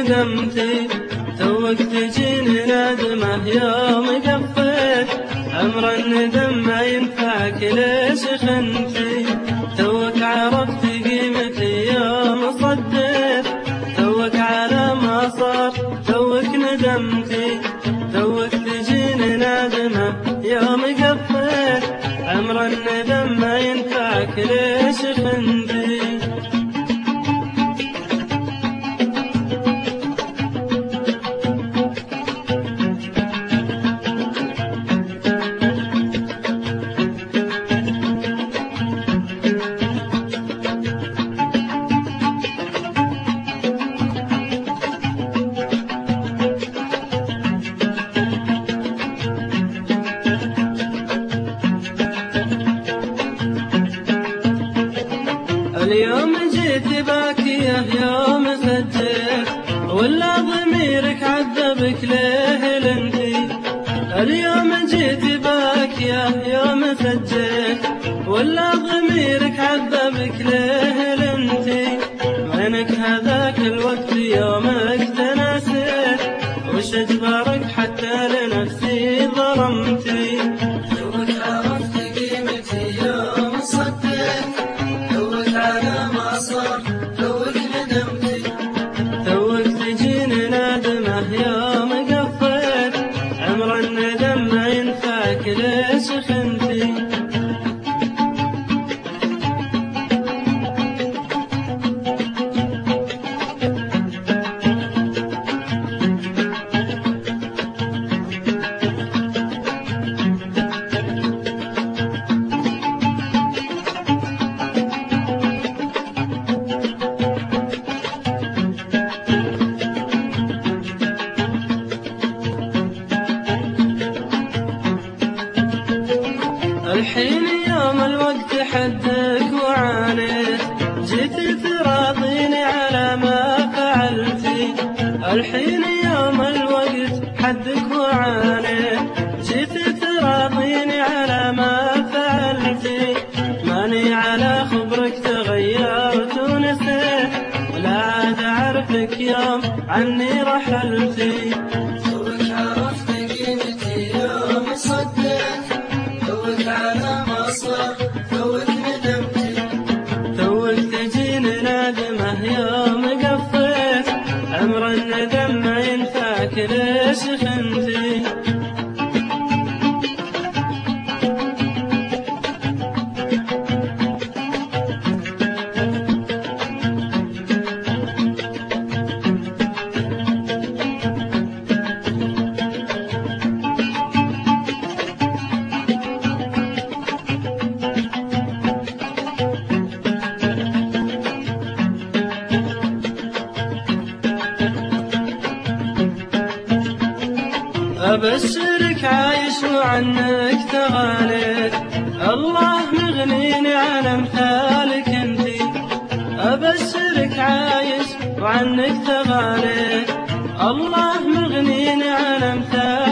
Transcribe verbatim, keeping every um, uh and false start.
ندمتي توك تجيني ندمة يوم قفيت عمر الندم ما ينفعك ليش خنتي توك عرفت قيمتي يوم صديت توك على ما صار توك ندمتي توك تجيني ندمة يوم قفيت عمر الندم ما ينفعك ليش خنتي اليوم جيت باكية يوم سجيت ولا ضميرك عذبك ليه لنتي اليوم جيت باكية يوم سجيت ولا ضميرك عذبك ليه لنتي منك هذاك الوقت يومك تناسيت وش اجبرك حتى لنفسي ظلمتي توك عرفت قيمتي يوم صديت على ما صار توك ندمتي توك تجيني ندمة يوم قفيت عمر الندم ما ينفعك ليش خنتي الحين يوم الوقت حدك وعانيت جيت تراضيني على ما فعلتي الحين يوم الوقت حدك وعانيت جيت تراضيني على ما فعلتي ماني على خبرك تغيرت ونسيت ولا عاد أعرفك يوم عني رحلتي توك عرفت قيمتي يوم صديت توك على ما صار توك ندمتي توك تجيني ندمة يوم قفيت عمر الندم ما ينفعك ليش خنتي أبشرك عايش وعنك تغاليت الله مغنيني عن أمثالك انتي أبشرك عايش وعنك تغاليت الله مغنيني عن أمثالك